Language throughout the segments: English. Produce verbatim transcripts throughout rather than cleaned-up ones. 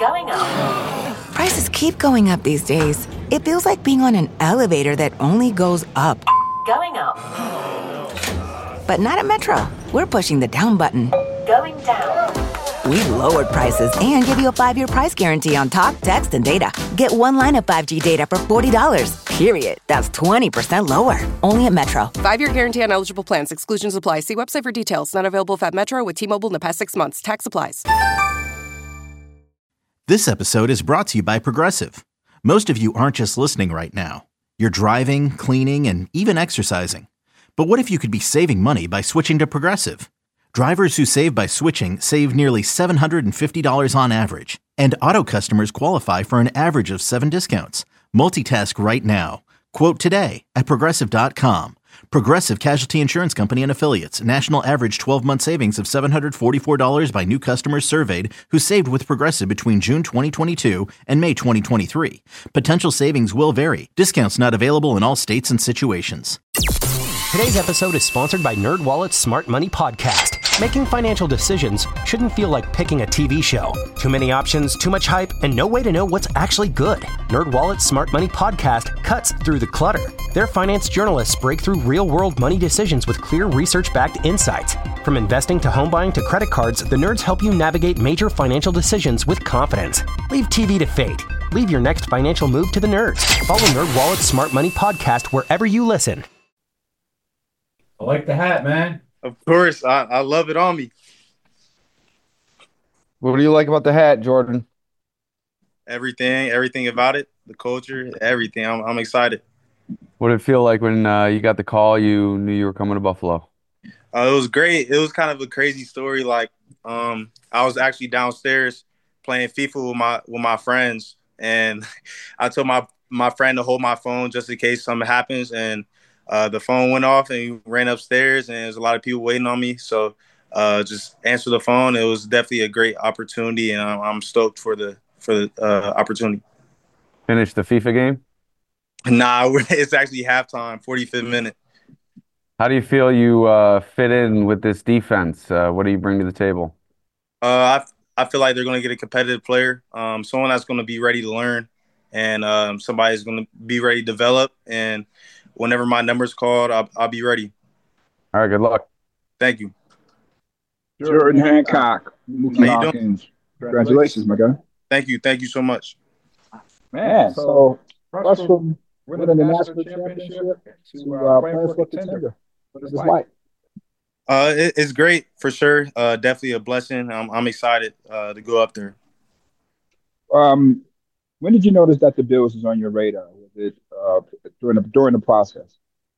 Going up. Prices keep going up these days. It feels like being on an elevator that only goes up. Going up. But not at Metro. We're pushing the down button. Going down. We've lowered prices and give you a five-year price guarantee on talk, text, and data. Get one line of five G data for forty dollars. Period. That's twenty percent lower. Only at Metro. Five-year guarantee on eligible plans. Exclusions apply. See website for details. Not available at Metro with T-Mobile in the past six months. Tax applies. This episode is brought to you by Progressive. Most of you aren't just listening right now. You're driving, cleaning, and even exercising. But what if you could be saving money by switching to Progressive? Drivers who save by switching save nearly seven hundred fifty dollars on average. And auto customers qualify for an average of seven discounts. Multitask right now. Quote today at Progressive dot com. Progressive Casualty Insurance Company and Affiliates. National average twelve-month savings of seven hundred forty-four dollars by new customers surveyed who saved with Progressive between June twenty twenty-two and May twenty twenty-three. Potential savings will vary. Discounts not available in all states and situations. Today's episode is sponsored by NerdWallet's Smart Money Podcast. Making financial decisions shouldn't feel like picking a T V show. Too many options, too much hype, and no way to know what's actually good. NerdWallet's Smart Money Podcast cuts through the clutter. Their finance journalists break through real-world money decisions with clear research-backed insights. From investing to home buying to credit cards, the nerds help you navigate major financial decisions with confidence. Leave T V to fate. Leave your next financial move to the nerds. Follow NerdWallet's Smart Money Podcast wherever you listen. I like the hat, man. Of course. I, I love it on me. What do you like about the hat, Jordan? Everything, everything about it, the culture, everything. I'm, I'm excited. What did it feel like when uh, you got the call, you knew you were coming to Buffalo? Uh, it was great. It was kind of a crazy story. Like, um, I was actually downstairs playing FIFA with my with my friends, and I told my my friend to hold my phone just in case something happens, and Uh, the phone went off and he ran upstairs and there's a lot of people waiting on me. So uh, just answer the phone. It was definitely a great opportunity and I'm, I'm stoked for the for the uh, opportunity. Finish the FIFA game? Nah, it's actually halftime, forty-fifth minute. How do you feel you uh, fit in with this defense? Uh, what do you bring to the table? Uh, I, I feel like they're going to get a competitive player, um, someone that's going to be ready to learn and um, somebody's going to be ready to develop. And whenever my number's called, I'll, I'll be ready. All right, good luck. Thank you. Jordan Hancock, Mookie How you Hawkins. Congratulations, my guy. Thank you. Thank you so much. Man, so rush from winning the national championship to uh, playing for a contender. What is this like? Uh, it, it's great for sure. Uh, definitely a blessing. I'm, I'm excited uh, to go up there. Um, when did you notice that the Bills was on your radar? Was it uh, during the during the process?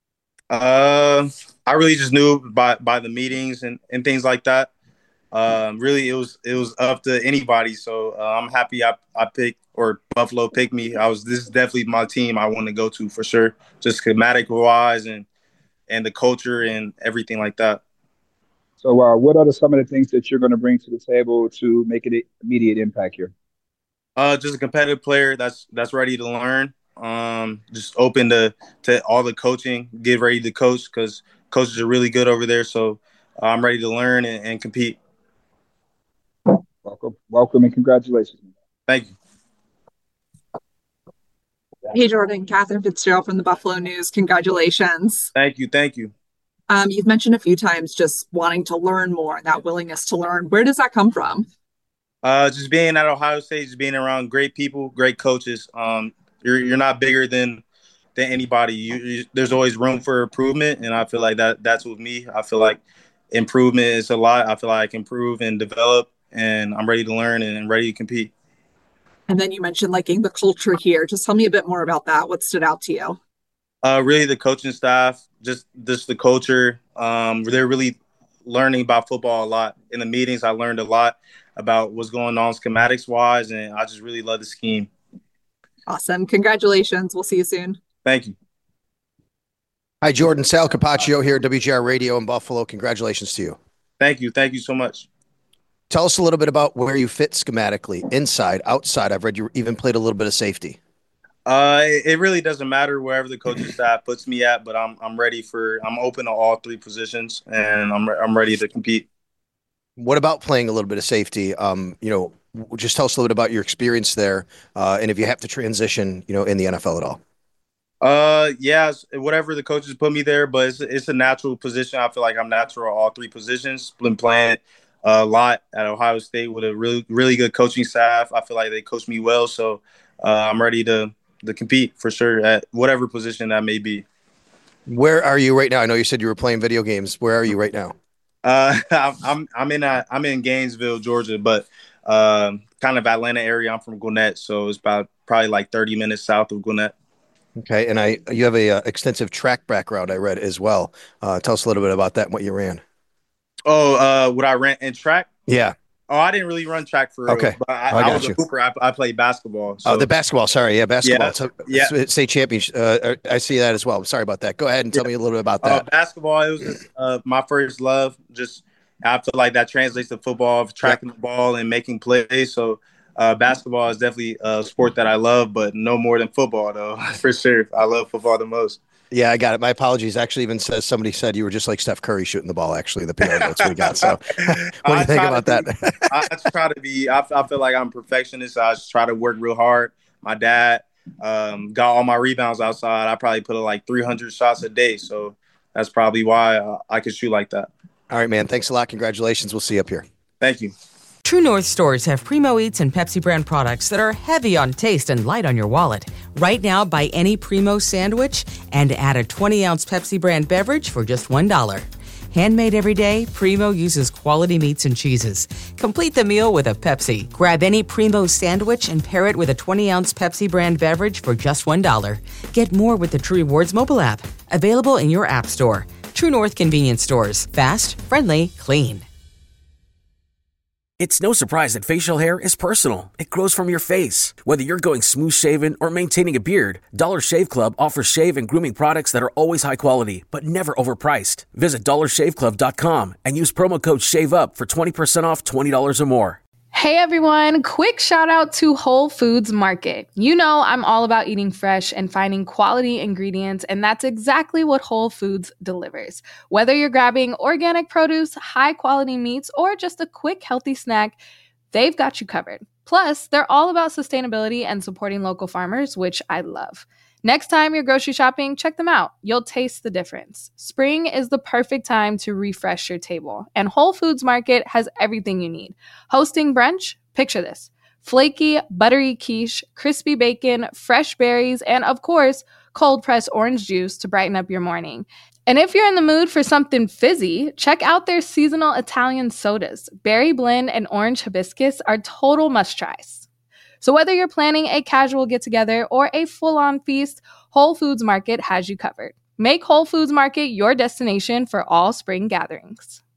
Uh, I really just knew by by the meetings and, and things like that. Um, really, it was it was up to anybody. So uh, I'm happy I I picked or Buffalo picked me. I was this is definitely my team I want to go to for sure. Just schematic wise and and the culture and everything like that. So, uh, what are the, some of the things that you're going to bring to the table to make an immediate impact here? Uh, just a competitive player that's that's ready to learn. Um, just open to to all the coaching. Get ready to coach because coaches are really good over there. So uh, I'm ready to learn and, and compete. Welcome, welcome, and congratulations. Thank you. Hey, Jordan, Catherine Fitzgerald from the Buffalo News. Congratulations. Thank you. Thank you. Um, you've mentioned a few times just wanting to learn more and that willingness to learn. Where does that come from? Uh, just being at Ohio State, just being around great people, great coaches. Um, you're you're not bigger than than anybody. You, you, there's always room for improvement, and I feel like that that's with me. I feel like improvement is a lot. I feel like I can improve and develop, and I'm ready to learn and ready to compete. And then you mentioned liking the culture here. Just tell me a bit more about that. What stood out to you? Uh, really, the coaching staff, just just the culture. Um, they're really learning about football a lot. In the meetings, I learned a lot about what's going on schematics wise, and I just really love the scheme. Awesome. Congratulations. We'll see you soon. Thank you. Hi, Jordan. Sal Capaccio here at W G R Radio in Buffalo. Congratulations to you. Thank you. Thank you so much. Tell us a little bit about where you fit schematically, inside, outside. I've read you even played a little bit of safety. Uh, it, it really doesn't matter wherever the coaching staff puts me at, but I'm I'm ready for I'm open to all three positions, and I'm I'm ready to compete. What about playing a little bit of safety? Um, you know, just tell us a little bit about your experience there, uh, and if you have to transition, you know, in the N F L at all. Uh, yeah, whatever the coaches put me there, but it's it's a natural position. I feel like I'm natural at all three positions. Been playing a lot at Ohio State with a really really good coaching staff. I feel like they coach me well, so uh, I'm ready to to compete for sure at whatever position that may be. Where are you right now? I know you said you were playing video games. Where are you right now? Uh, I'm I'm in a, I'm in Gainesville, Georgia, but um, kind of Atlanta area. I'm from Gwinnett, so it's about probably like thirty minutes south of Gwinnett. Okay, and I you have a uh, extensive track background, I read as well. Uh, tell us a little bit about that and what you ran. Oh, uh, what I ran in track? Yeah. Oh, I didn't really run track for real. Okay. But I, I, I got was you. a hooper. I, I played basketball. So. Oh, the basketball. Sorry, yeah, basketball. Yeah, So, yeah. State championship. Uh, I see that as well. Sorry about that. Go ahead and tell Yeah. me a little bit about Uh, that. basketball. It was uh, my first love. Just I feel like that translates to football, tracking the ball and making plays. So. Uh, basketball is definitely a sport that I love, but no more than football, though, for sure. I love football the most. Yeah, I got it. My apologies. Actually, even says somebody said you were just like Steph Curry shooting the ball. Actually, the P R notes we got. So, what do I you think try about to that? be- I just try to be. I, I feel like I'm a perfectionist. I just try to work real hard. My dad um, got all my rebounds outside. I probably put like three hundred shots a day, so that's probably why uh, I could shoot like that. All right, man. Thanks a lot. Congratulations. We'll see you up here. Thank you. True North stores have Primo Eats and Pepsi brand products that are heavy on taste and light on your wallet. Right now, buy any Primo sandwich and add a twenty ounce Pepsi brand beverage for just one dollar. Handmade every day, Primo uses quality meats and cheeses. Complete the meal with a Pepsi. Grab any Primo sandwich and pair it with a twenty ounce Pepsi brand beverage for just one dollar. Get more with the True Rewards mobile app. Available in your app store. True North convenience stores. Fast, friendly, clean. It's no surprise that facial hair is personal. It grows from your face. Whether you're going smooth shaven or maintaining a beard, Dollar Shave Club offers shave and grooming products that are always high quality, but never overpriced. Visit dollar shave club dot com and use promo code SHAVEUP for twenty percent off twenty dollars or more. Hey everyone, quick shout out to Whole Foods Market. You know I'm all about eating fresh and finding quality ingredients, and that's exactly what Whole Foods delivers. Whether you're grabbing organic produce, high quality meats, or just a quick healthy snack, they've got you covered. Plus, they're all about sustainability and supporting local farmers, which I love. Next time you're grocery shopping, check them out. You'll taste the difference. Spring is the perfect time to refresh your table, and Whole Foods Market has everything you need. Hosting brunch? Picture this. Flaky, buttery quiche, crispy bacon, fresh berries, and of course, cold-pressed orange juice to brighten up your morning. And if you're in the mood for something fizzy, check out their seasonal Italian sodas. Berry blend and orange hibiscus are total must-tries. So whether you're planning a casual get-together or a full-on feast, Whole Foods Market has you covered. Make Whole Foods Market your destination for all spring gatherings.